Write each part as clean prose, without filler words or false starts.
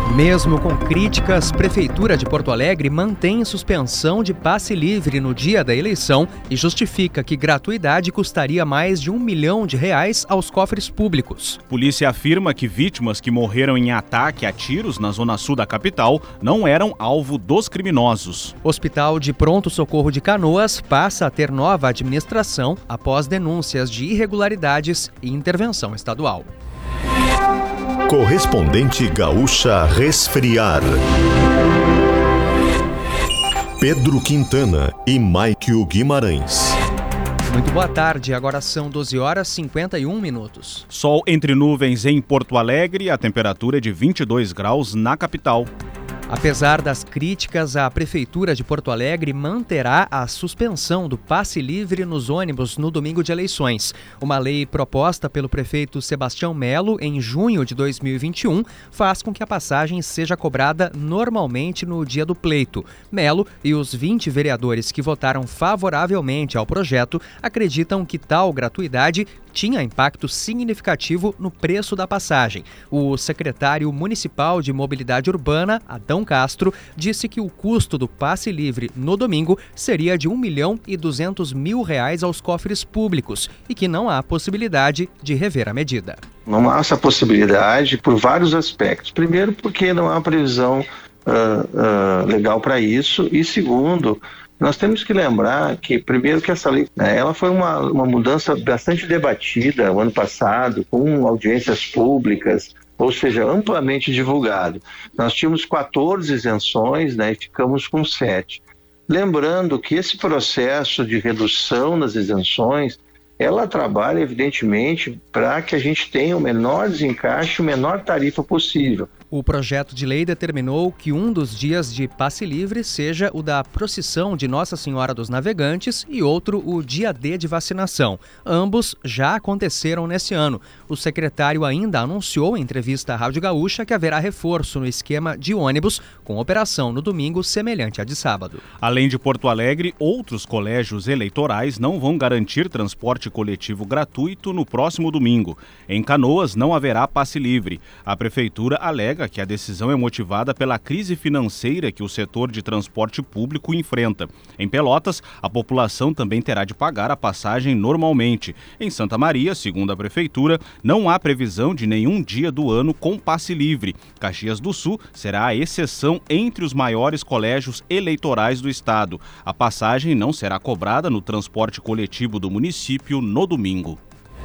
Mesmo com críticas, Prefeitura de Porto Alegre mantém suspensão de passe livre no dia da eleição e justifica que gratuidade custaria mais de R$1 milhão aos cofres públicos. Polícia afirma que vítimas que morreram em ataque a tiros na zona sul da capital não eram alvo dos criminosos. Hospital de Pronto-Socorro de Canoas passa a ter nova administração após denúncias de irregularidades e intervenção estadual. Correspondente Gaúcha Resfriar. Pedro Quintana e Maikio Guimarães. Muito boa tarde, agora são 12h51. Sol entre nuvens em Porto Alegre, a temperatura é de 22 graus na capital. Apesar das críticas, a Prefeitura de Porto Alegre manterá a suspensão do passe livre nos ônibus no domingo de eleições. Uma lei proposta pelo prefeito Sebastião Melo em junho de 2021 faz com que a passagem seja cobrada normalmente no dia do pleito. Melo e os 20 vereadores que votaram favoravelmente ao projeto acreditam que tal gratuidade tinha impacto significativo no preço da passagem. O secretário municipal de Mobilidade Urbana, Adão Castro, disse que o custo do passe livre no domingo seria de R$1 milhão e R$200 mil aos cofres públicos e que não há possibilidade de rever a medida. Não há essa possibilidade por vários aspectos. Primeiro, porque não há previsão legal para isso, e segundo, nós temos que lembrar que, primeiro, que essa lei, ela foi uma mudança bastante debatida o ano passado, com audiências públicas, ou seja, amplamente divulgado. Nós tínhamos 14 isenções, e ficamos com 7. Lembrando que esse processo de redução das isenções, ela trabalha, evidentemente, para que a gente tenha o menor desencaixe, a menor tarifa possível. O projeto de lei determinou que um dos dias de passe livre seja o da procissão de Nossa Senhora dos Navegantes e outro o dia D de vacinação. Ambos já aconteceram nesse ano. O secretário ainda anunciou em entrevista à Rádio Gaúcha que haverá reforço no esquema de ônibus, com operação no domingo semelhante à de sábado. Além de Porto Alegre, outros colégios eleitorais não vão garantir transporte coletivo gratuito no próximo domingo. Em Canoas não haverá passe livre. A prefeitura alega que a decisão é motivada pela crise financeira que o setor de transporte público enfrenta. Em Pelotas, a população também terá de pagar a passagem normalmente. Em Santa Maria, segundo a prefeitura, não há previsão de nenhum dia do ano com passe livre. Caxias do Sul será a exceção entre os maiores colégios eleitorais do estado. A passagem não será cobrada no transporte coletivo do município no domingo.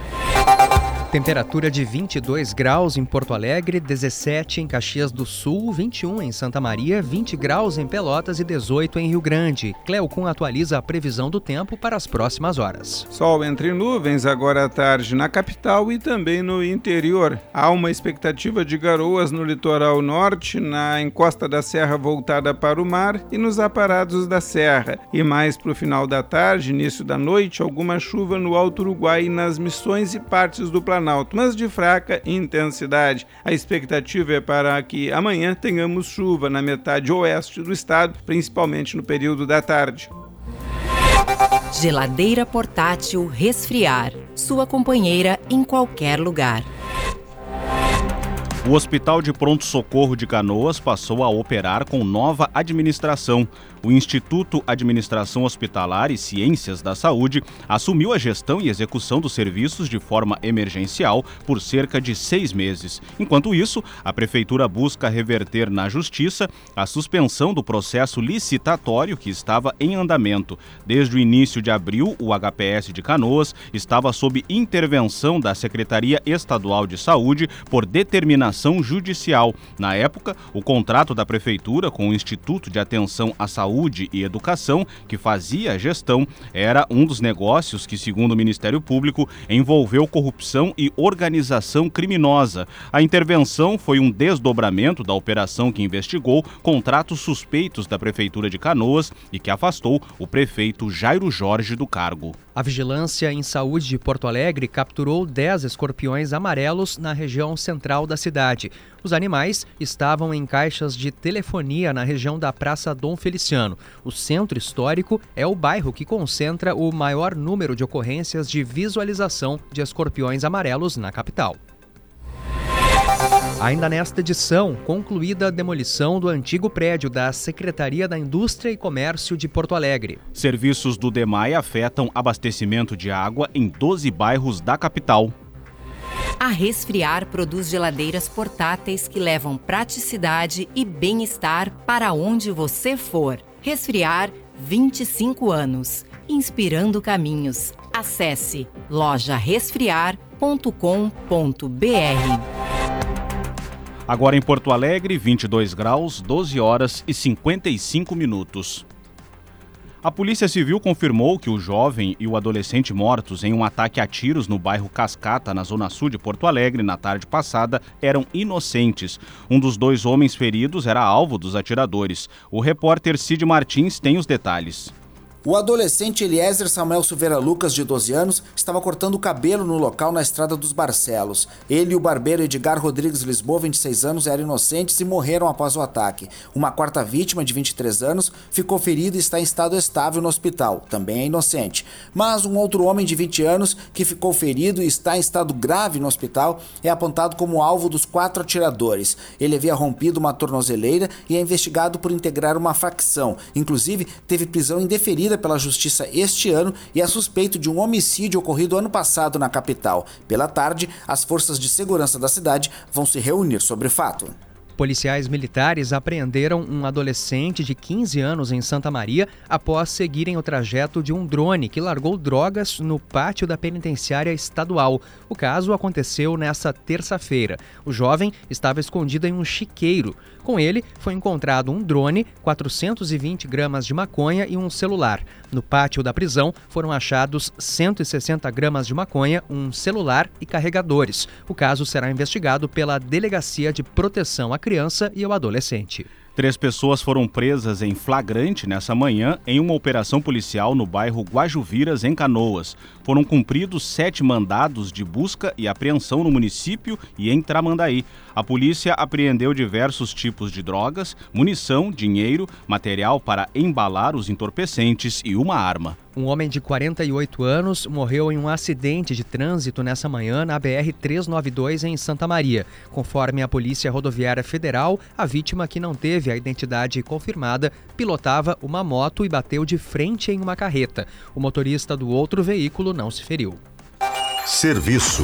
Temperatura de 22 graus em Porto Alegre, 17 em Caxias do Sul, 21 em Santa Maria, 20 graus em Pelotas e 18 em Rio Grande. Cleocum atualiza a previsão do tempo para as próximas horas. Sol entre nuvens agora à tarde na capital e também no interior. Há uma expectativa de garoas no litoral norte, na encosta da serra voltada para o mar e nos aparados da serra. E mais para o final da tarde, início da noite, alguma chuva no Alto Uruguai e nas Missões e partes do Planalto, mas de fraca intensidade. A expectativa é para que amanhã tenhamos chuva na metade oeste do estado, principalmente no período da tarde. Geladeira portátil Resfriar, sua companheira em qualquer lugar. O Hospital de Pronto-Socorro de Canoas passou a operar com nova administração. O Instituto Administração Hospitalar e Ciências da Saúde assumiu a gestão e execução dos serviços de forma emergencial por cerca de 6 meses. Enquanto isso, a Prefeitura busca reverter na Justiça a suspensão do processo licitatório que estava em andamento. Desde o início de abril, o HPS de Canoas estava sob intervenção da Secretaria Estadual de Saúde por determinação judicial. Na época, o contrato da Prefeitura com o Instituto de Atenção à Saúde e Educação, que fazia a gestão, era um dos negócios que, segundo o Ministério Público, envolveu corrupção e organização criminosa. A intervenção foi um desdobramento da operação que investigou contratos suspeitos da Prefeitura de Canoas e que afastou o prefeito Jairo Jorge do cargo. A Vigilância em Saúde de Porto Alegre capturou 10 escorpiões amarelos na região central da cidade. Os animais estavam em caixas de telefonia na região da Praça Dom Feliciano. O centro histórico é o bairro que concentra o maior número de ocorrências de visualização de escorpiões amarelos na capital. Ainda nesta edição, concluída a demolição do antigo prédio da Secretaria da Indústria e Comércio de Porto Alegre. Serviços do DEMAI afetam abastecimento de água em 12 bairros da capital. A Resfriar produz geladeiras portáteis que levam praticidade e bem-estar para onde você for. Resfriar, 25 anos. Inspirando caminhos. Acesse lojaresfriar.com.br. Agora em Porto Alegre, 22 graus, 12 horas e 55 minutos. A Polícia Civil confirmou que o jovem e o adolescente mortos em um ataque a tiros no bairro Cascata, na zona sul de Porto Alegre, na tarde passada, eram inocentes. Um dos dois homens feridos era alvo dos atiradores. O repórter Cid Martins tem os detalhes. O adolescente Eliezer Samuel Silveira Lucas, de 12 anos, estava cortando o cabelo no local na Estrada dos Barcelos. Ele e o barbeiro Edgar Rodrigues Lisboa, 26 anos, eram inocentes e morreram após o ataque. Uma quarta vítima, de 23 anos, ficou ferida e está em estado estável no hospital. Também é inocente. Mas um outro homem de 20 anos, que ficou ferido e está em estado grave no hospital, é apontado como alvo dos 4 atiradores. Ele havia rompido uma tornozeleira e é investigado por integrar uma facção. Inclusive, teve prisão indeferida pela Justiça este ano e é suspeito de um homicídio ocorrido ano passado na capital. Pela tarde, as forças de segurança da cidade vão se reunir sobre o fato. Policiais militares apreenderam um adolescente de 15 anos em Santa Maria após seguirem o trajeto de um drone que largou drogas no pátio da penitenciária estadual. O caso aconteceu nesta terça-feira. O jovem estava escondido em um chiqueiro. Com ele, foi encontrado um drone, 420 gramas de maconha e um celular. No pátio da prisão, foram achados 160 gramas de maconha, um celular e carregadores. O caso será investigado pela Delegacia de Proteção à Criança e ao Adolescente. 3 pessoas foram presas em flagrante nessa manhã em uma operação policial no bairro Guajuviras, em Canoas. Foram cumpridos 7 mandados de busca e apreensão no município e em Tramandaí. A polícia apreendeu diversos tipos de drogas, munição, dinheiro, material para embalar os entorpecentes e uma arma. Um homem de 48 anos morreu em um acidente de trânsito nessa manhã na BR-392 em Santa Maria. Conforme a Polícia Rodoviária Federal, a vítima, que não teve a identidade confirmada, pilotava uma moto e bateu de frente em uma carreta. O motorista do outro veículo não se feriu. Serviço.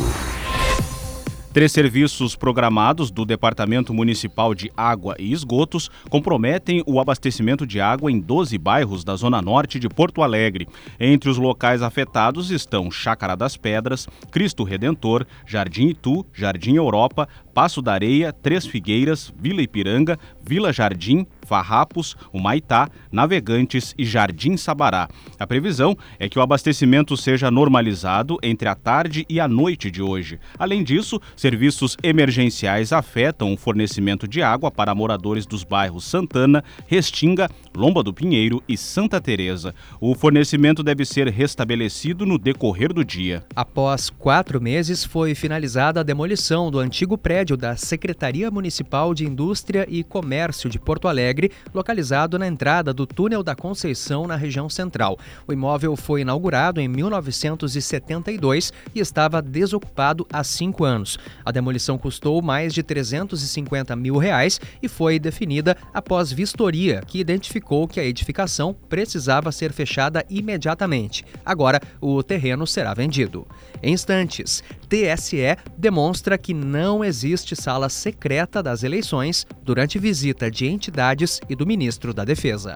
3 serviços programados do Departamento Municipal de Água e Esgotos comprometem o abastecimento de água em 12 bairros da Zona Norte de Porto Alegre. Entre os locais afetados estão Chácara das Pedras, Cristo Redentor, Jardim Itu, Jardim Europa, Passo da Areia, Três Figueiras, Vila Ipiranga, Vila Jardim, Farrapos, Humaitá, Navegantes e Jardim Sabará. A previsão é que o abastecimento seja normalizado entre a tarde e a noite de hoje. Além disso, serviços emergenciais afetam o fornecimento de água para moradores dos bairros Santana, Restinga, Lomba do Pinheiro e Santa Teresa. O fornecimento deve ser restabelecido no decorrer do dia. Após 4 meses, foi finalizada a demolição do antigo prédio da Secretaria Municipal de Indústria e Comércio de Porto Alegre, localizado na entrada do Túnel da Conceição, na região central. O imóvel foi inaugurado em 1972 e estava desocupado há 5 anos. A demolição custou mais de R$350 mil e foi definida após vistoria, que identificou que a edificação precisava ser fechada imediatamente. Agora, o terreno será vendido. Em instantes, TSE demonstra que não existe sala secreta das eleições durante visita de entidades e do ministro da Defesa.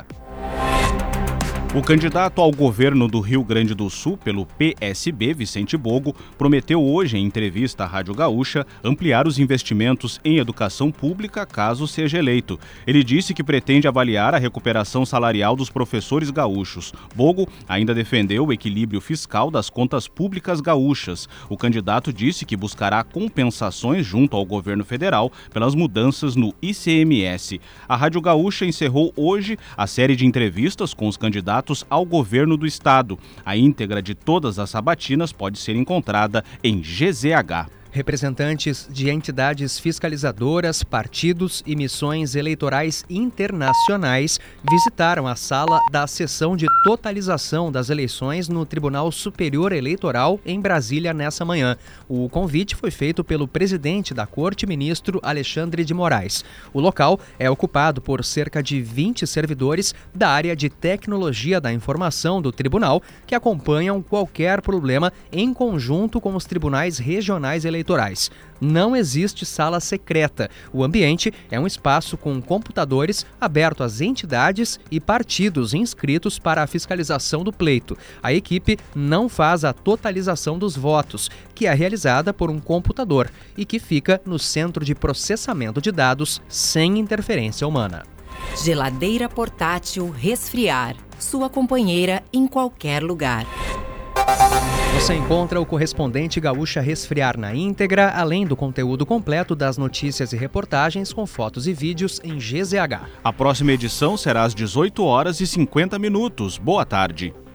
O candidato ao governo do Rio Grande do Sul pelo PSB, Vicente Bogo, prometeu hoje em entrevista à Rádio Gaúcha ampliar os investimentos em educação pública caso seja eleito. Ele disse que pretende avaliar a recuperação salarial dos professores gaúchos. Bogo ainda defendeu o equilíbrio fiscal das contas públicas gaúchas. O candidato disse que buscará compensações junto ao governo federal pelas mudanças no ICMS. A Rádio Gaúcha encerrou hoje a série de entrevistas com os candidatos ao governo do estado. A íntegra de todas as sabatinas pode ser encontrada em GZH. Representantes de entidades fiscalizadoras, partidos e missões eleitorais internacionais visitaram a sala da sessão de totalização das eleições no Tribunal Superior Eleitoral em Brasília nessa manhã. O convite foi feito pelo presidente da Corte, ministro Alexandre de Moraes. O local é ocupado por cerca de 20 servidores da área de tecnologia da informação do tribunal que acompanham qualquer problema em conjunto com os tribunais regionais eleitorais. Não existe sala secreta. O ambiente é um espaço com computadores aberto às entidades e partidos inscritos para a fiscalização do pleito. A equipe não faz a totalização dos votos, que é realizada por um computador e que fica no centro de processamento de dados sem interferência humana. Geladeira portátil Resfriar, sua companheira em qualquer lugar. Você encontra o Correspondente Gaúcha Resfriar na íntegra, além do conteúdo completo das notícias e reportagens com fotos e vídeos em GZH. A próxima edição será às 18h50. Boa tarde.